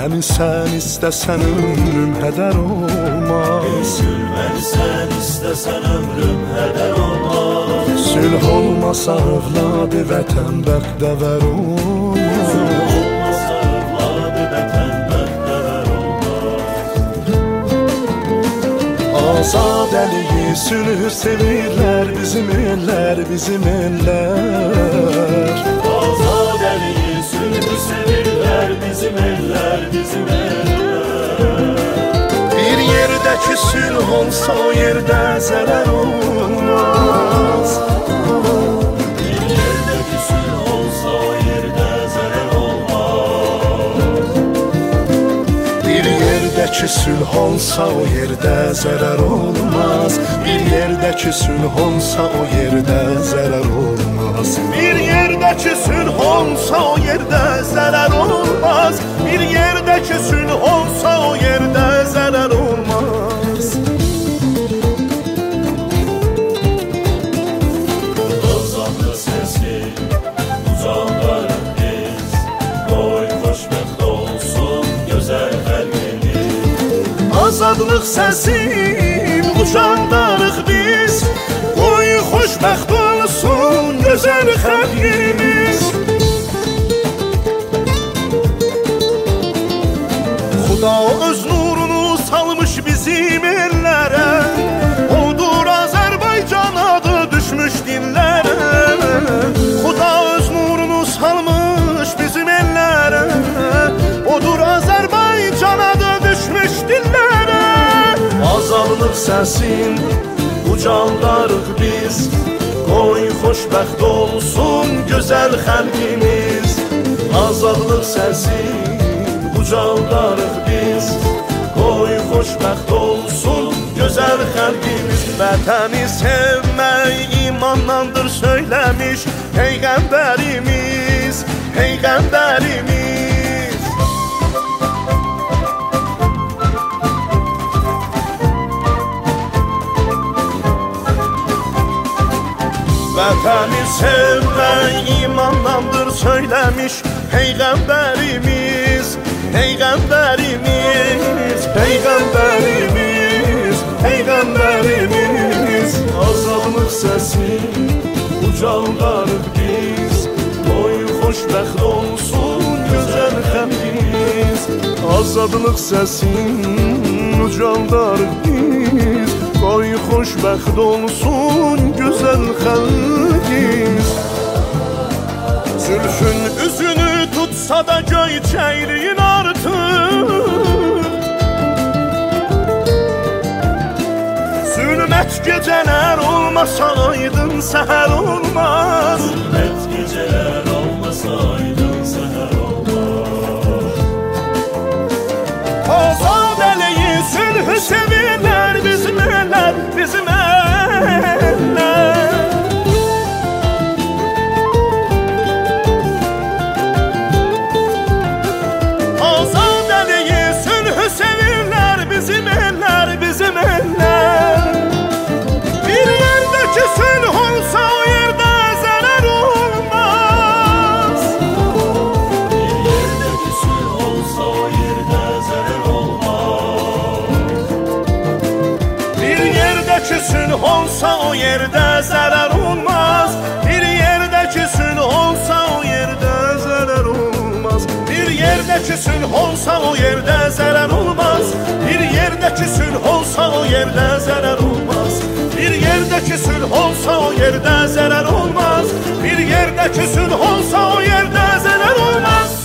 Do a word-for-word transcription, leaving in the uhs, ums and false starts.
Məni sən istəsən ömrüm hədər olmaz. Ey sülh, məni sən istəsən ömrüm hədər olmaz. Sülh olmasa övladı vətən bəxtəvər olmaz. Sülh olmasa övladı vətən bəxtəvər olmaz. Azadəliyi, sülhü sevirlər bizim ellər, bizim ellər. Azadəliyi, sülhü sevirlər bizim ellər, bizim ellər. Bir yerdəki sülh olsa o yerdə zərər olmaz. Bir yerdəki sülh olsa o yerdə zərər olmaz. Bir yerdəki sülh olsa o yerdə zərər olmaz. Bir yerdəki sülh olsa o yerdə zərər olmaz. Bir yerdəki sülh olsa o yerdə zərər olmaz. Bir yerdəki sülh olsa o yerdə zərər olmaz. Azadlıq səsi ucaldarıq biz, qoy xoşbəxt olsun gözəl xəlqimiz. Azadlıq səsim ucaldarıq biz, qoy xoşbəxt olsun gözəl xəlqimiz. Xuda öz nurunu salmış bizim ellərə, odur Azərbaycan adı düşmüş dillərə. Xuda öz nurunu salmış bizim ellərə, odur Azərbaycan adı düşmüş dillərə. Azadlıq səsin ucaldarıq biz, qoy xoşbəxt olsun gözəl xəlqimiz. Azadlıq səsin ucaldarıq biz, qoy xoşbəxt olsun gözəl xəlqimiz. Vətəni sevmək imandandır söyləmiş Peyğəmbərimiz, Peyğəmbərimiz. Vətəni sevmək imandandır söyləmiş Peyğəmbərimiz, Peyğəmbərimiz, Peyğəmbərimiz, Peyğəmbərimiz. Azadlıq səsi ucaldarıq biz, qoy xoşbəxt olsun gözəl xəlqimiz. Azadlıq səsi ucaldarıq biz, qoy xoşbəxt olsun gözəl xəlqimiz. Zülfün üzünü tutsa da göyçəkliyin artıq, zülmət gecələr olmasa aydın səhər olmaz. Zülmət gecələr olmasa aydın səhər olmaz. Azadəliyi, sülhü sevirlər bizim ellər, bizim ellər. Azadəliyi, sülhü sevirlər bizim ellər, bizim ellər. Bir yerdəki sülh olsa o yerdə zərər olmaz. Bir yerdəki sülh olsa o yerdə zərər olmaz. Bir yerdəki sülh olsa o yerdə zərər olmaz. Bir yerdəki sülh olsa o yerdə zərər olmaz. Bir yerdəki sülh olsa o yerdə zərər olmaz. Bir yerdəki sülh olsa o yerdə zərər olmaz. Bir yerdəki sülh olsa o yerdə zərər olmaz. Bir yerdəki sülh olsa o yerdə zərər olmaz.